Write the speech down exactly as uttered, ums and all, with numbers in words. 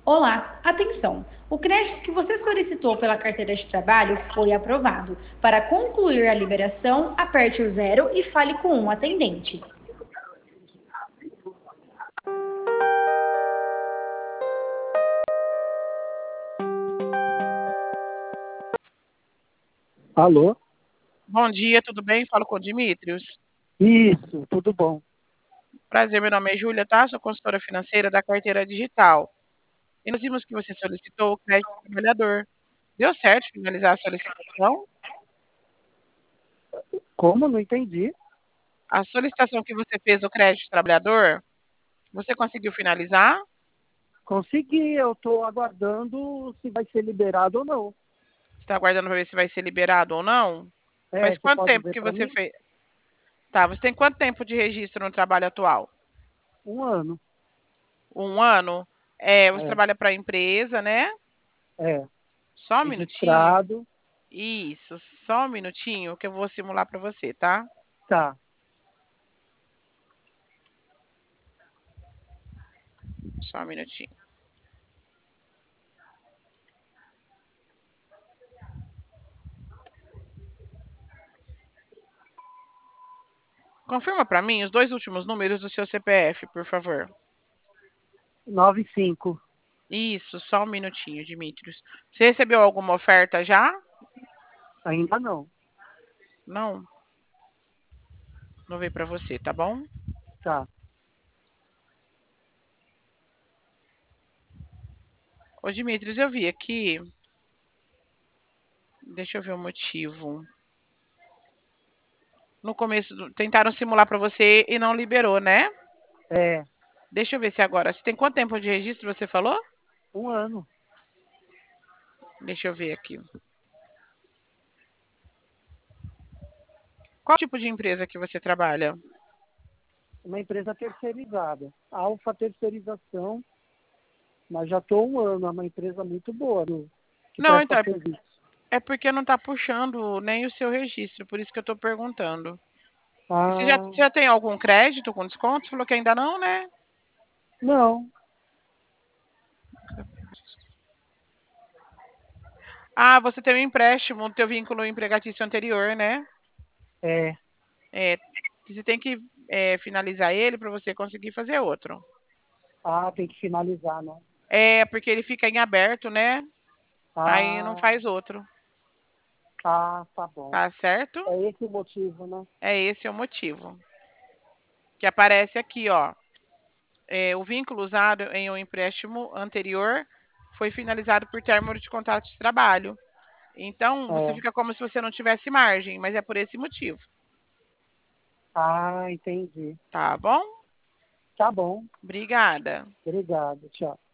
Olá, atenção! O crédito que você solicitou pela carteira de trabalho foi aprovado. Para concluir a liberação, aperte o zero e fale com um atendente. Alô? Bom dia, tudo bem? Falo com o Dimitrios. Isso, tudo bom. Prazer, meu nome é Júlia, tá? Sou consultora financeira da carteira digital. E nós vimos que você solicitou o crédito trabalhador. Deu certo finalizar a solicitação? Como? Não entendi. A solicitação que você fez do crédito trabalhador, você conseguiu finalizar? Consegui, eu estou aguardando se vai ser liberado ou não. Você está aguardando para ver se vai ser liberado ou não? É, Faz você quanto pode tempo ver que para você mim? fez? Tá, você tem quanto tempo de registro no trabalho atual? Um ano. Um ano? É, você É, trabalha para a empresa, né? é. Só um minutinho. Registrado. Isso, só um minutinho que eu vou simular para você, tá? Tá. Só um minutinho. Confirma para mim os dois últimos números do seu C P F, por favor. Nove cinco. Isso, só um minutinho, Dimitrios. Você recebeu alguma oferta já? Ainda não. Não? Não veio para você, tá bom? Tá. Ô, Dimitrios, eu vi aqui. Deixa eu ver o motivo. No começo, do- tentaram simular para você e não liberou, né? É. Deixa eu ver se agora. Você tem quanto tempo de registro, você falou? Um ano. Deixa eu ver aqui. Qual tipo de empresa que você trabalha? Uma empresa terceirizada. Alfa Terceirização. Mas já estou um ano. É uma empresa muito boa do, que Não, presta então, é serviço. é porque não está puxando nem o seu registro, por isso que eu estou perguntando. E você já, Ah, você já tem algum crédito com desconto? Você falou que ainda não, né? não. Ah, você tem um empréstimo do teu vínculo empregatício anterior, né? É. É, você tem que é, finalizar ele para você conseguir fazer outro. Ah, tem que finalizar, né? É, porque ele fica em aberto, né? Aí não Ah, faz outro. ah, tá bom. Tá certo? É esse o motivo, né? É esse o motivo. Que aparece aqui, ó. É, o vínculo usado em um empréstimo anterior foi finalizado por término de contrato de trabalho. Então, você É. fica como se você não tivesse margem, mas é por esse motivo. Ah, entendi. Tá bom? Tá bom. Obrigada. Obrigado. Tchau.